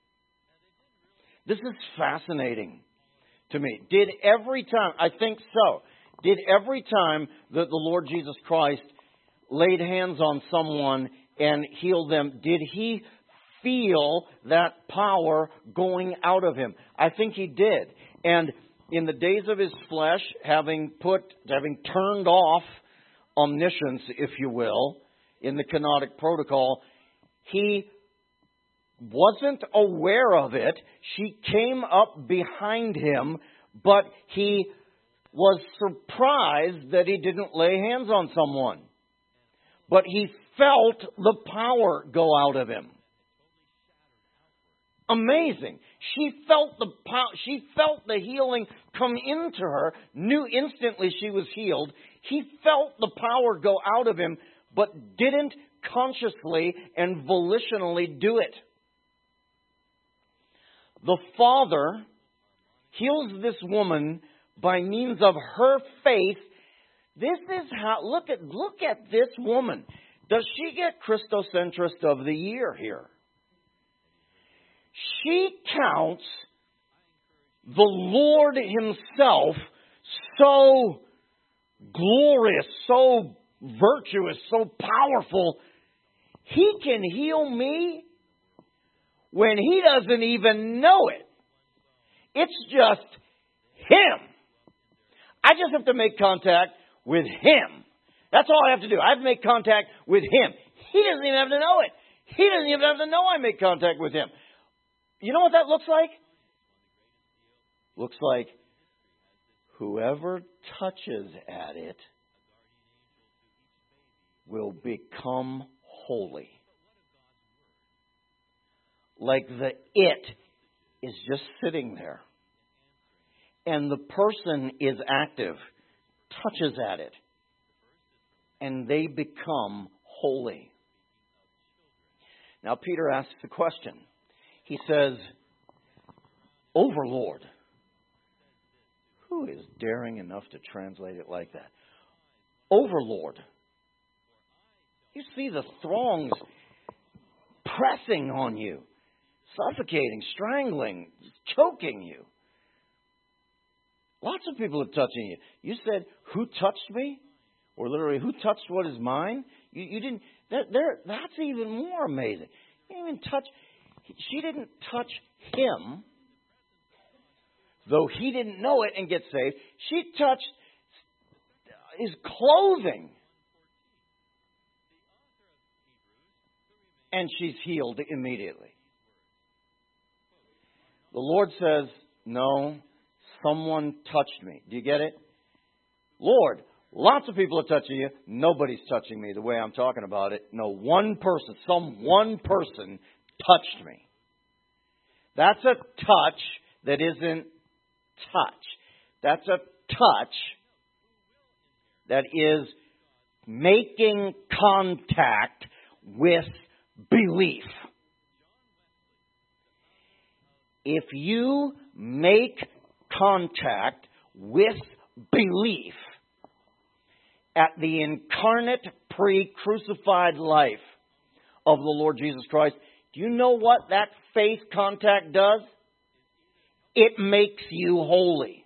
A: This is fascinating to me. Did every time, I think so, Did every time that the Lord Jesus Christ laid hands on someone and healed them, did He feel that power going out of Him? I think He did. And in the days of His flesh, having put, having turned off omniscience, if you will, in the kenotic protocol, He wasn't aware of it. She came up behind Him, but He was surprised that He didn't lay hands on someone. But He felt the power go out of Him. Amazing. She felt the power, she felt the healing come into her, knew instantly she was healed. He felt the power go out of him, but didn't consciously and volitionally do it. The Father heals this woman by means of her faith. This is how, look at, look at this woman. Does she get Christocentrist of the year here? She counts the Lord Himself so glorious, so virtuous, so powerful. He can heal me when He doesn't even know it. It's just Him. I just have to make contact with Him. That's all I have to do. I have to make contact with Him. He doesn't even have to know it. He doesn't even have to know I make contact with Him. You know what that looks like? Looks like whoever touches at it will become holy. Like the it is just sitting there. And the person is active, touches at it, and they become holy. Now Peter asks the question. He says, Overlord. Who is daring enough to translate it like that? Overlord. You see the throngs pressing on you, suffocating, strangling, choking you. Lots of people are touching you. You said, who touched me? Or literally, who touched what is mine? You, you didn't. That, there, that's even more amazing. You didn't even touch. She didn't touch him, though he didn't know it and get saved. She touched his clothing. And she's healed immediately. The Lord says, no, someone touched me. Do you get it? Lord, lots of people are touching you. Nobody's touching me the way I'm talking about it. No, one person, some one person touched me. That's a touch that isn't touch. That's a touch that is making contact with belief. If you make contact with belief at the incarnate pre-crucified life of the Lord Jesus Christ, do you know what that faith contact does? It makes you holy.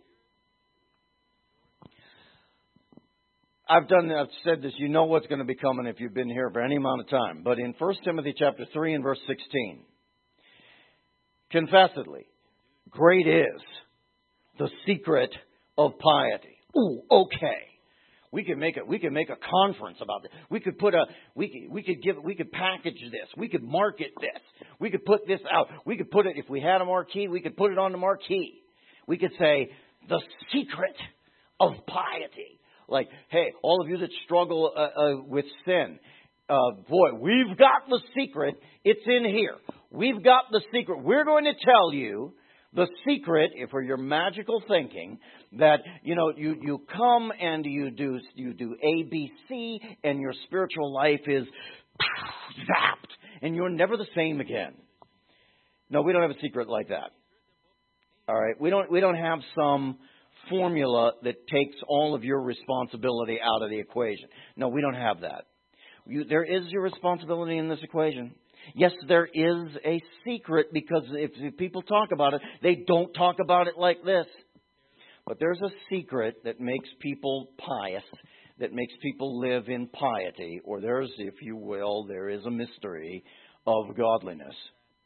A: I've done I've said this, you know what's going to be coming if you've been here for any amount of time. But in First Timothy chapter three and verse sixteen, confessedly, great is the secret of piety. Ooh, okay. We could make a we could make a conference about this. We could put a we could, we could give we could package this. We could market this. We could put this out. We could put it, if we had a marquee, we could put it on the marquee. We could say the secret of piety. Like, hey, all of you that struggle uh, uh, with sin, uh, boy, we've got the secret. It's in here. We've got the secret. We're going to tell you the secret, for your magical thinking, that, you know, you, you come and you do you do A, B, C, and your spiritual life is zapped, and you're never the same again. No, we don't have a secret like that. All right, we don't we don't have some formula that takes all of your responsibility out of the equation. No, we don't have that. You, there is your responsibility in this equation. Yes, there is a secret, because if, if people talk about it, they don't talk about it like this. But there's a secret that makes people pious, that makes people live in piety, or there's, if you will, there is a mystery of godliness.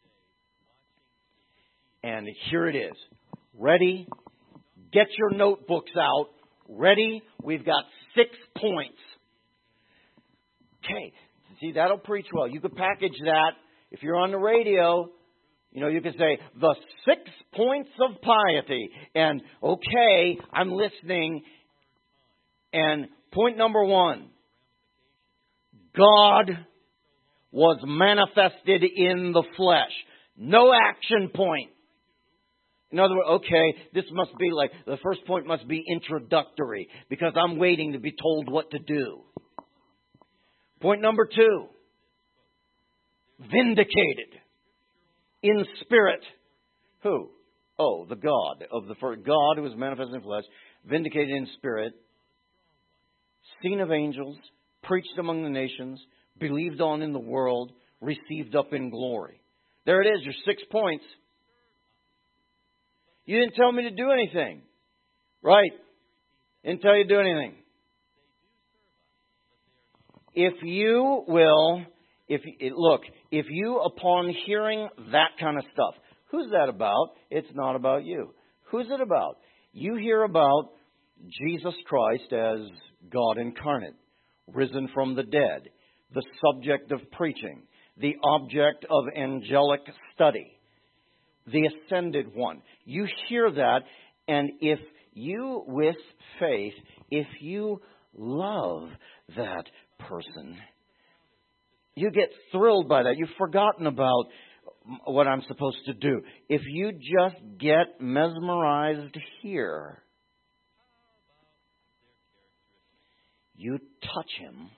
A: And here it is. Ready? Get your notebooks out. Ready? We've got six points. Okay. See, that'll preach well. You could package that. If you're on the radio, you know, you could say, the six points of piety. And, okay, I'm listening. And point number one, God was manifested in the flesh. No action point. In other words, okay, this must be like, the first point must be introductory because I'm waiting to be told what to do. Point number two, vindicated in spirit. Who? Oh, the God of the first, God who was manifested in flesh, vindicated in spirit, seen of angels, preached among the nations, believed on in the world, received up in glory. There it is, your six points. You didn't tell me to do anything. Right. Didn't tell you to do anything. If you will, if look, if you, upon hearing that kind of stuff, who's that about? It's not about you. Who's it about? You hear about Jesus Christ as God incarnate, risen from the dead, the subject of preaching, the object of angelic study, the ascended one. You hear that, and if you, with faith, if you love that person, you get thrilled by that. You've forgotten about what I'm supposed to do. If you just get mesmerized here, you touch him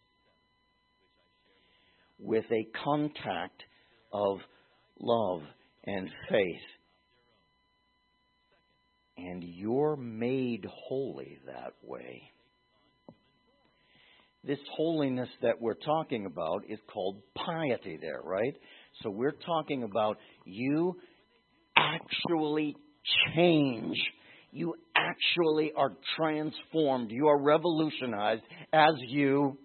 A: with a contact of love and faith. And you're made holy that way. This holiness that we're talking about is called piety there, right? So we're talking about you actually change. You actually are transformed. You are revolutionized as you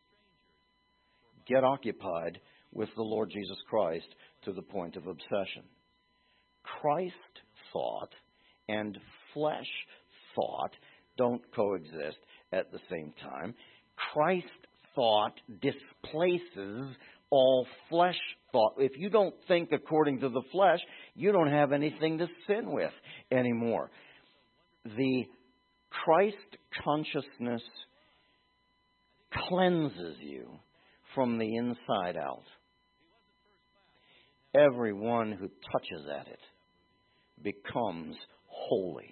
A: get occupied with the Lord Jesus Christ to the point of obsession. Christ thought and flesh thought don't coexist at the same time. Christ thought displaces all flesh thought. If you don't think according to the flesh, you don't have anything to sin with anymore. The Christ consciousness cleanses you from the inside out. Everyone who touches at it becomes holy.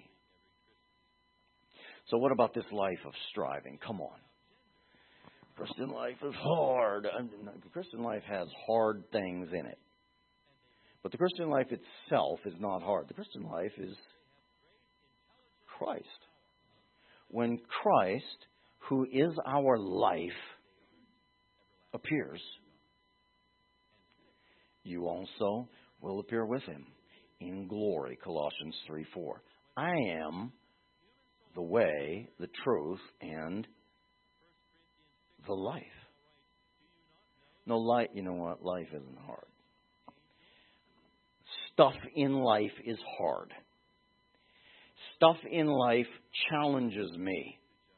A: So what about this life of striving? Come on. Christian life is hard. The Christian life has hard things in it. But the Christian life itself is not hard. The Christian life is Christ. When Christ, who is our life, appears, you also will appear with him in glory. Colossians three four. I am the way, the truth, and the life. No, life, you know what? Life isn't hard. Stuff in life is hard. Stuff in life challenges me.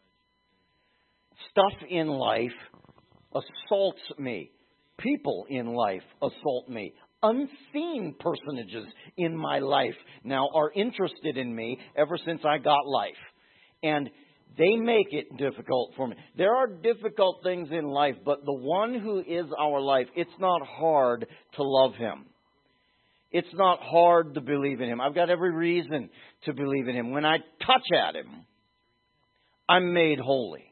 A: Stuff in life assaults me. People in life assault me. Unseen personages in my life now are interested in me ever since I got life. And they make it difficult for me. There are difficult things in life, but the one who is our life, it's not hard to love him. It's not hard to believe in him. I've got every reason to believe in him. When I touch at him, I'm made holy.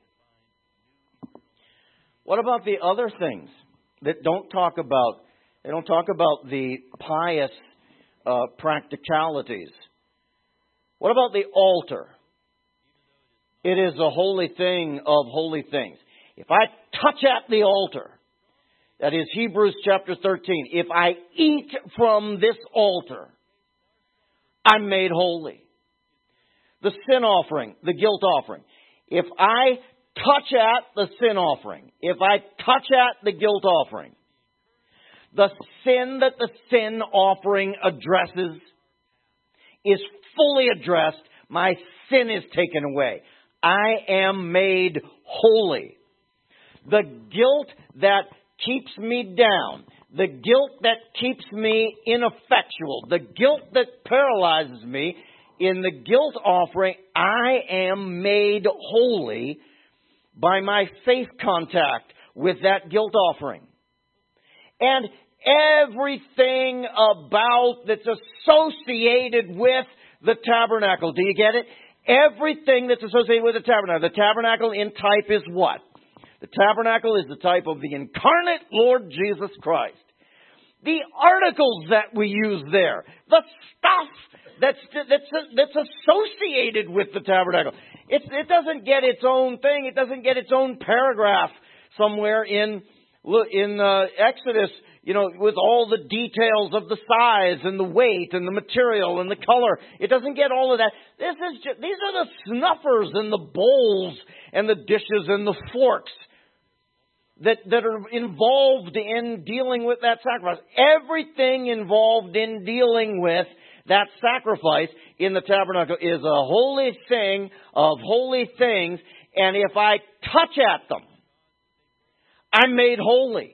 A: What about the other things that don't talk about, they don't talk about the pious uh, practicalities? What about the altar? It is a holy thing of holy things. If I touch at the altar, that is Hebrews chapter thirteen, if I eat from this altar, I'm made holy. the sin offering, the guilt offering. If I touch at the sin offering, if I touch at the guilt offering, the sin that the sin offering addresses is fully addressed. My sin is taken away. I am made holy. The guilt that keeps me down, the guilt that keeps me ineffectual, the guilt that paralyzes me, in the guilt offering, I am made holy by my faith contact with that guilt offering. And everything about that's associated with the tabernacle. Do you get it? Everything that's associated with the tabernacle. The tabernacle in type is what? The tabernacle is the type of the incarnate Lord Jesus Christ. The articles that we use there. The stuff that's that's that's associated with the tabernacle. It, it doesn't get its own thing. It doesn't get its own paragraph somewhere in in uh, Exodus, you know, with all the details of the size and the weight and the material and the color. It doesn't get all of that. This is just, these are the snuffers and the bowls and the dishes and the forks that, that are involved in dealing with that sacrifice. Everything involved in dealing with that sacrifice in the tabernacle is a holy thing of holy things. And if I touch at them, I'm made holy.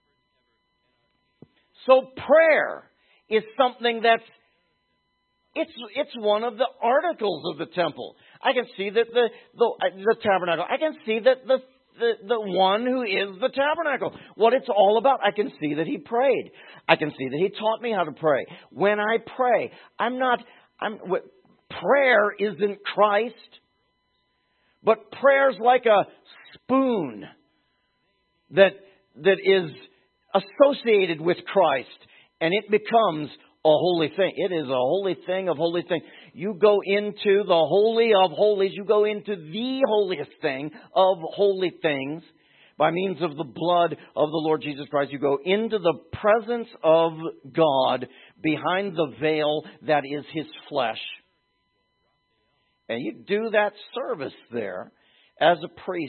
A: So prayer is something that's, it's it's one of the articles of the temple. I can see that the the, the tabernacle, I can see that the, the, the one who is the tabernacle, what it's all about. I can see that he prayed. I can see that he taught me how to pray. When I pray, I'm not, I'm, prayer isn't Christ, but prayer's like a spoon that that is associated with Christ, and it becomes a holy thing. It is a holy thing of holy things. You go into the Holy of Holies. You go into the holiest thing of holy things by means of the blood of the Lord Jesus Christ. You go into the presence of God behind the veil that is His flesh. And you do that service there as a priest.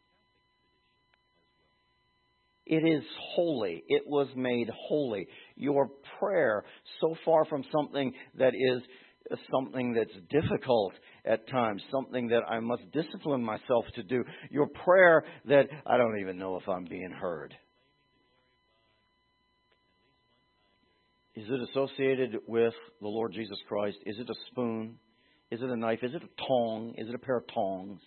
A: It is holy. It was made holy. Your prayer, so far from something that is something that's difficult at times, something that I must discipline myself to do. Your prayer that I don't even know if I'm being heard. Is it associated with the Lord Jesus Christ? Is it a spoon? Is it a knife? Is it a tong? Is it a pair of tongs?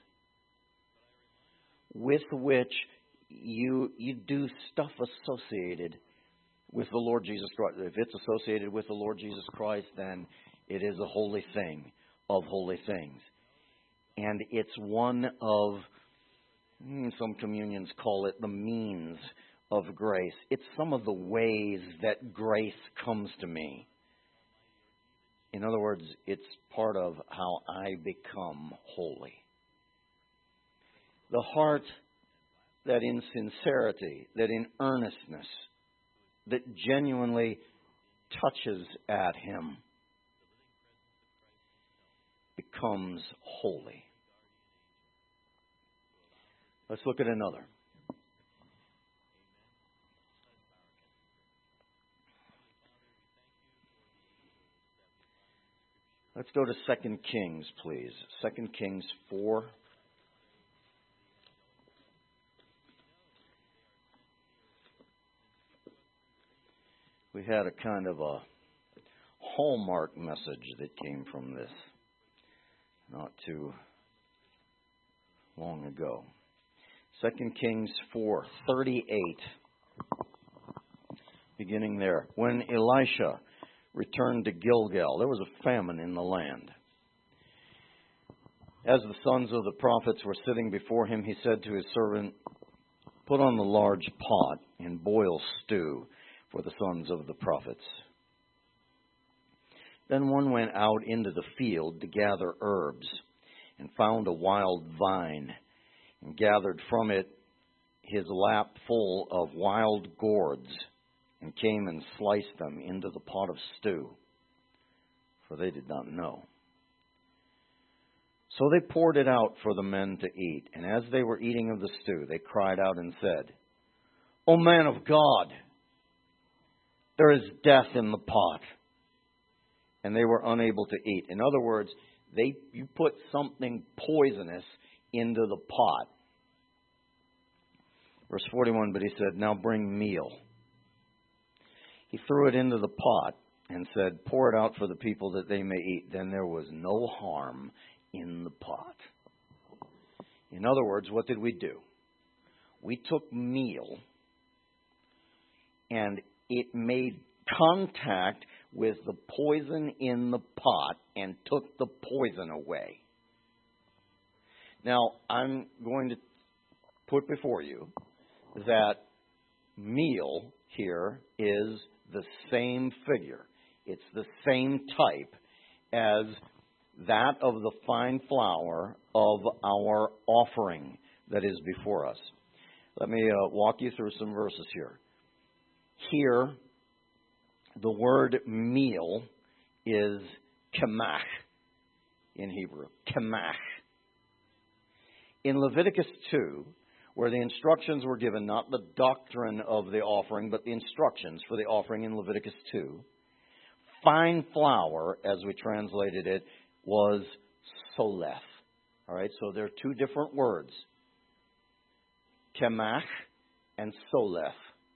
A: With which You you do stuff associated with the Lord Jesus Christ. If it's associated with the Lord Jesus Christ, then it is a holy thing of holy things. And it's one of, some communions call it the means of grace. It's some of the ways that grace comes to me. In other words, it's part of how I become holy. The heart that in sincerity, that in earnestness, that genuinely touches at Him, becomes holy. Let's look at another. Let's go to Second Kings, please. Second Kings four. We had a kind of a hallmark message that came from this not too long ago. Second Kings four thirty-eight, beginning there. When Elisha returned to Gilgal, there was a famine in the land. As the sons of the prophets were sitting before him, he said to his servant, "Put on the large pot and boil stew for the sons of the prophets." Then one went out into the field to gather herbs and found a wild vine and gathered from it his lap full of wild gourds and came and sliced them into the pot of stew, for they did not know. So they poured it out for the men to eat. And as they were eating of the stew, they cried out and said, O man of God, there is death in the pot. And they were unable to eat. In other words, they you put something poisonous into the pot. Verse forty-one, but he said, now bring meal. He threw it into the pot and said, pour it out for the people that they may eat. Then there was no harm in the pot. In other words, what did we do? We took meal and it made contact with the poison in the pot and took the poison away. Now, I'm going to put before you that meal here is the same figure. It's the same type as that of the fine flour of our offering that is before us. Let me uh, walk you through some verses here. Here, the word meal is kemach in Hebrew. Kemach. In Leviticus two, where the instructions were given, not the doctrine of the offering, but the instructions for the offering in Leviticus two, fine flour, as we translated it, was soleth. All right, so there are two different words, kemach and soleth.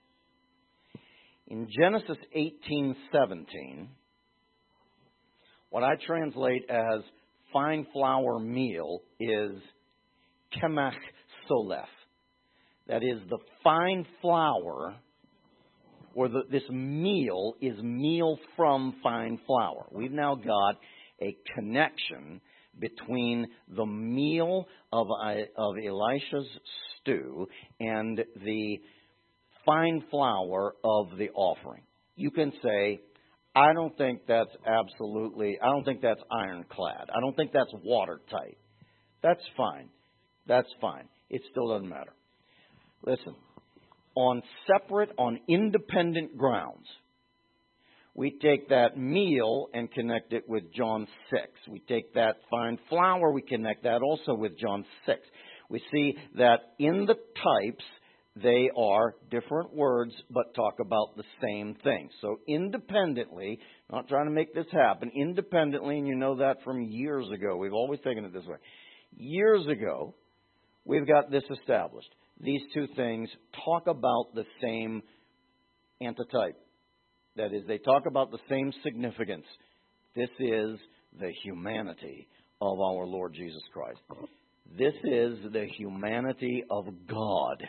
A: In Genesis eighteen seventeen, what I translate as fine flour meal is kemach soleth. That is, the fine flour, or the, this meal is meal from fine flour. We've now got a connection between the meal of, of Elisha's stew and the fine flour of the offering. You can say, I don't think that's absolutely, I don't think that's ironclad. I don't think that's watertight. That's fine. That's fine. It still doesn't matter. Listen, on separate, on independent grounds, we take that meal and connect it with John six. We take that fine flour, we connect that also with John six. We see that in the types, they are different words, but talk about the same thing. So independently, not trying to make this happen, independently, and you know that from years ago. We've always taken it this way. Years ago, we've got this established. These two things talk about the same antitype. That is, they talk about the same significance. This is the humanity of our Lord Jesus Christ. This is the humanity of God.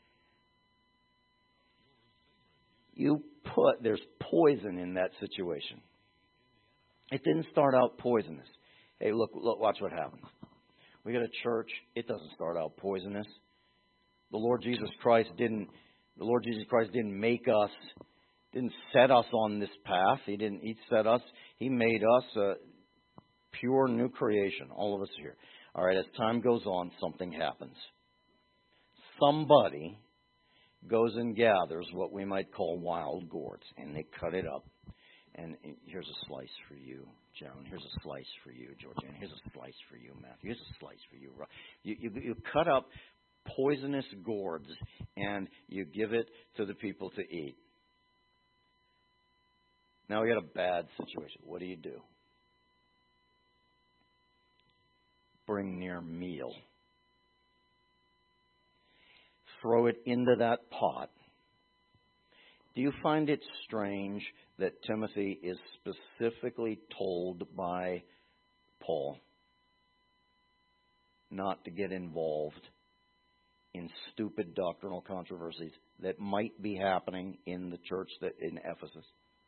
A: You put, there's poison in that situation. It didn't start out poisonous. Hey, look, look, watch what happens. We got a church, it doesn't start out poisonous. The Lord Jesus Christ didn't, the Lord Jesus Christ didn't make us, didn't set us on this path. He didn't, He set us, He made us a pure new creation. All of us here. All right, as time goes on, something happens. Somebody goes and gathers what we might call wild gourds, and they cut it up. And here's a slice for you, Joan. Here's a slice for you, Georgiana. Here's a slice for you, Matthew. Here's a slice for you. You, you, you cut up poisonous gourds, and you give it to the people to eat. Now we got a bad situation. What do you do? Bring near meal. Throw it into that pot. Do you find it strange that Timothy is specifically told by Paul not to get involved in stupid doctrinal controversies that might be happening in the church that in Ephesus?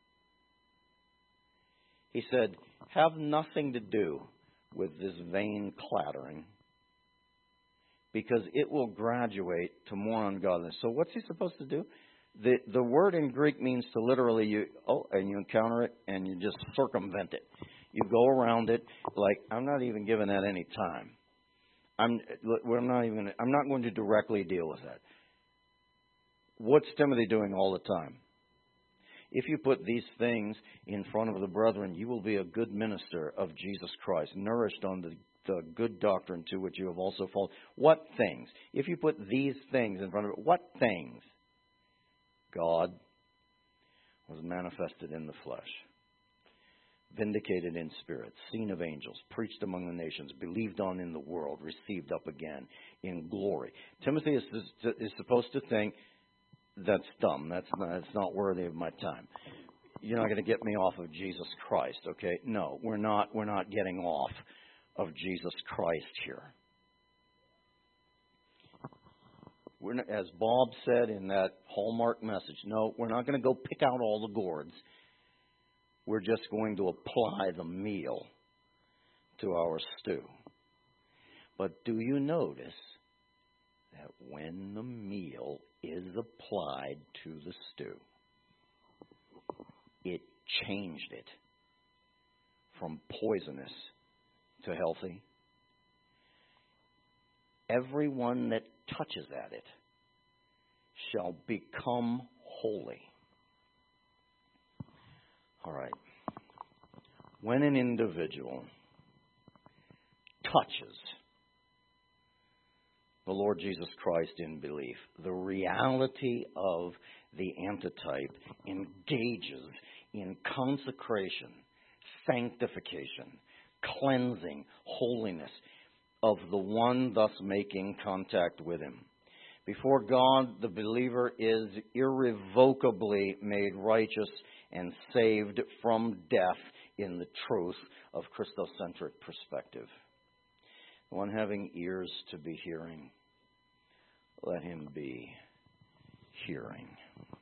A: He said, have nothing to do with this vain clattering, because it will graduate to more ungodliness. So what's he supposed to do? The the word in Greek means to literally, you oh, and you encounter it and you just circumvent it. You go around it like, I'm not even giving that any time. I'm we're not even. I'm not going to directly deal with that. What's Timothy doing all the time? If you put these things in front of the brethren, you will be a good minister of Jesus Christ, nourished on the, the good doctrine to which you have also followed. What things? If you put these things in front of it, what things? God was manifested in the flesh, vindicated in spirit, seen of angels, preached among the nations, believed on in the world, received up again in glory. Timothy is, is supposed to think, that's dumb. That's not, that's not worthy of my time. You're not going to get me off of Jesus Christ, okay? No, we're not. We're not getting off of Jesus Christ here. We're not, as Bob said in that Hallmark message, no, we're not going to go pick out all the gourds. We're just going to apply the meal to our stew. But do you notice that when the meal is applied to the stew, it changed it from poisonous to healthy? Everyone that touches at it shall become holy. All right. When an individual touches the Lord Jesus Christ in belief, the reality of the antitype engages in consecration, sanctification, cleansing, holiness of the one thus making contact with him. Before God, the believer is irrevocably made righteous and saved from death in the truth of Christocentric perspective. The one having ears to be hearing, let him be hearing.